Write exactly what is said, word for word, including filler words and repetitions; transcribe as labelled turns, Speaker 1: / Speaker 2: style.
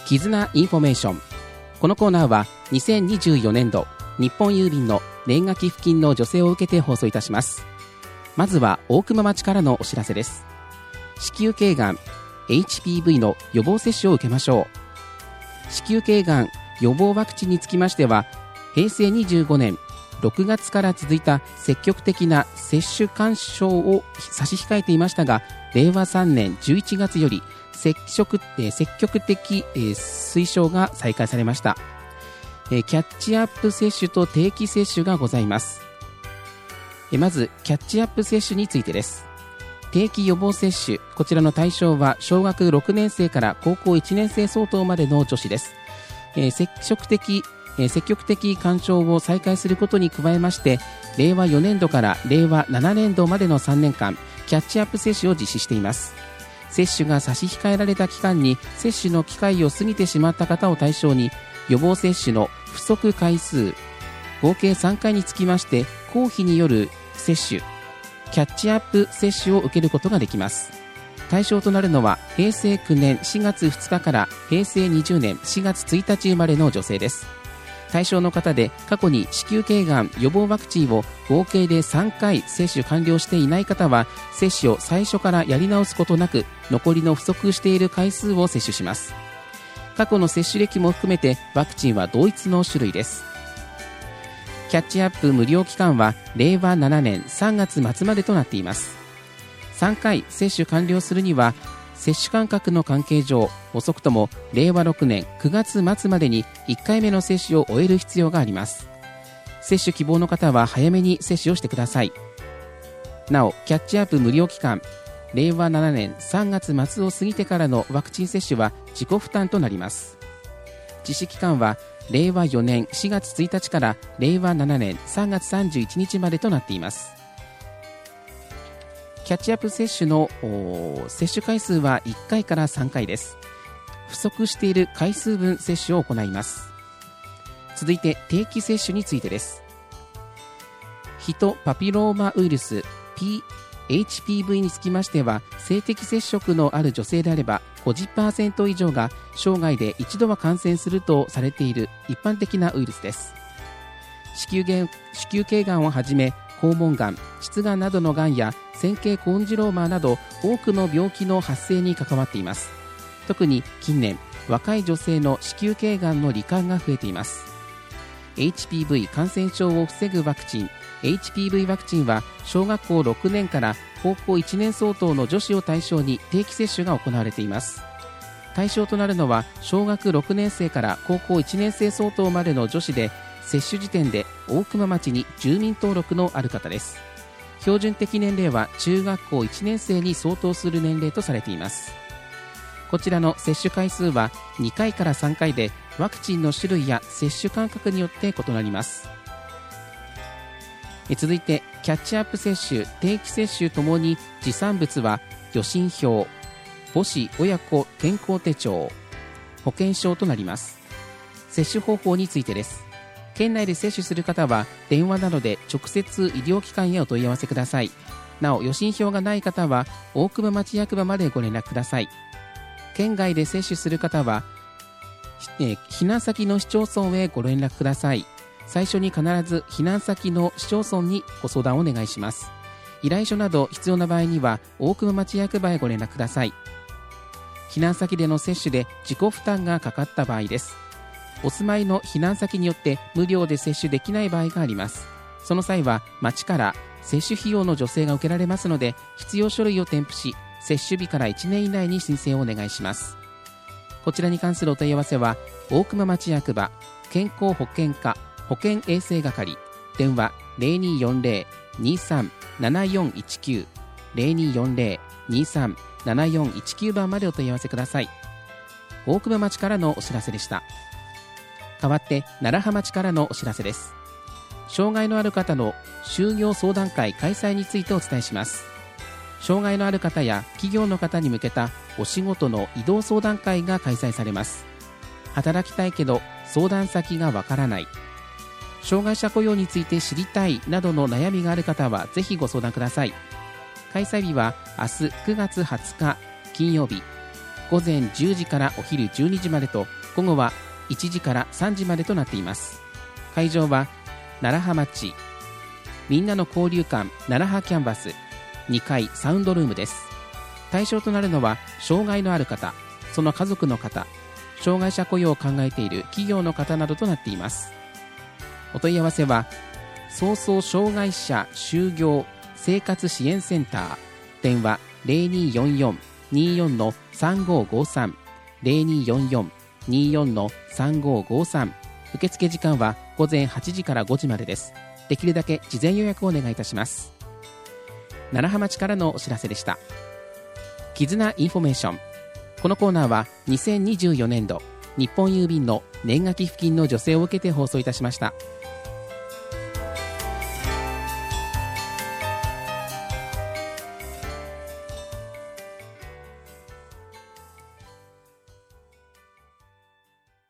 Speaker 1: 絆インフォメーション。このコーナーはにせんにじゅうよねんど日本郵便の年賀寄付金の助成を受けて放送いたします。まずは大熊町からのお知らせです。子宮頸がん エイチピーブイ の予防接種を受けましょう。子宮頸がん予防ワクチンにつきましては、へいせいにじゅうごねんろくがつから続いた積極的な接種勧奨を差し控えていましたが、れいわさんねんじゅういちがつより積極、えー、積極的、えー、推奨が再開されました。えー、キャッチアップ接種と定期接種がございます。えー、まずキャッチアップ接種についてです。定期予防接種、こちらの対象は小学ろくねんせいから高校いちねんせい相当までの女子です。えー、積極的えー、積極的勧奨を再開することに加えまして、れいわよねんどかられいわななねんどまでのさんねんかんキャッチアップ接種を実施しています。接種が差し控えられた期間に接種の機会を過ぎてしまった方を対象に、予防接種の不足回数合計さんかいにつきまして公費による接種キャッチアップ接種を受けることができます。対象となるのはへいせいきゅうねんしがつふつかからへいせいにじゅうねんしがつついたち生まれの女性です。対象の方で過去に子宮頸がん予防ワクチンを合計でさんかい接種完了していない方は、接種を最初からやり直すことなく残りの不足している回数を接種します。過去の接種歴も含めてワクチンは同一の種類です。キャッチアップ無料期間はれいわななねんさんがつまつまでとなっています。さんかい接種完了するには接種間隔の関係上、遅くともれいわろくねんくがつまつまでにいっかいめの接種を終える必要があります。接種希望の方は早めに接種をしてください。なお、キャッチアップ無料期間、れいわななねんさんがつまつを過ぎてからのワクチン接種は自己負担となります。実施期間はれいわよねんしがつついたちかられいわななねんさんがつさんじゅういちにちまでとなっています。キャッチアップ接種の接種回数はいっかいからさんかいです。不足している回数分接種を行います。続いて定期接種についてです。ヒトパピローマウイルス エイチピーブイ につきましては、性的接触のある女性であれば ごじゅっパーセント 以上が生涯で一度は感染するとされている一般的なウイルスです。子宮子宮頸がんをはじめ肛門がん、膣がんなどのがんや尖圭コンジローマなど多くの病気の発生に関わっています。特に近年、若い女性の子宮頸がんの罹患が増えています。 エイチピーブイ 感染症を防ぐワクチン エイチピーブイ ワクチンは小学校ろくねんから高校いちねん相当の女子を対象に定期接種が行われています。対象となるのは小学ろくねんせいから高校いちねんせい相当までの女子で、接種時点で大熊町に住民登録のある方です。標準的年齢は中学校いちねんせいに相当する年齢とされています。こちらの接種回数はにかいからさんかいで、ワクチンの種類や接種間隔によって異なります。え続いてキャッチアップ接種、定期接種ともに持参物は予診票、母子親子健康手帳、保険証となります。接種方法についてです。県内で接種する方は電話などで直接医療機関へお問い合わせください。なお、予診票がない方は大熊町役場までご連絡ください。県外で接種する方は、えー、避難先の市町村へご連絡ください。最初に必ず避難先の市町村にご相談をお願いします。依頼書など必要な場合には大熊町役場へご連絡ください。避難先での接種で自己負担がかかった場合です。お住まいの避難先によって無料で接種できない場合があります。その際は町から接種費用の助成が受けられますので、必要書類を添付し、接種日からいちねん以内に申請をお願いします。こちらに関するお問い合わせは大熊町役場健康保険課保健衛生係、電話 ゼロにーよんゼロ にーさん ななよんいちきゅう ゼロにーよんゼロ にーさん ななよんいちきゅう 番までお問い合わせください。大熊町からのお知らせでした。代わって楢葉町からのお知らせです。障害のある方の就業相談会開催についてお伝えします。障害のある方や企業の方に向けたお仕事の移動相談会が開催されます。働きたいけど相談先がわからない、障害者雇用について知りたいなどの悩みがある方はぜひご相談ください。開催日は明日くがつはつか金曜日、午前じゅうじからお昼じゅうにじまでと、 午後はいちじからさんじまでとなっています。会場は楢葉町みんなの交流館楢葉キャンバスにかいサウンドルームです。対象となるのは障害のある方、その家族の方、障害者雇用を考えている企業の方などとなっています。お問い合わせは早々障害者就業生活支援センター、電話 ゼロにーよんよん にーよん さんごーごーさん ゼロにーよんよん にーよん さんごーごーさん。受付時間は午前はちじからごじまでです。できるだけ事前予約をお願いいたします。楢葉町からのお知らせでした。絆インフォメーション。このコーナーはにせんにじゅうよねんど日本郵便の年賀寄付金の助成を受けて放送いたしました。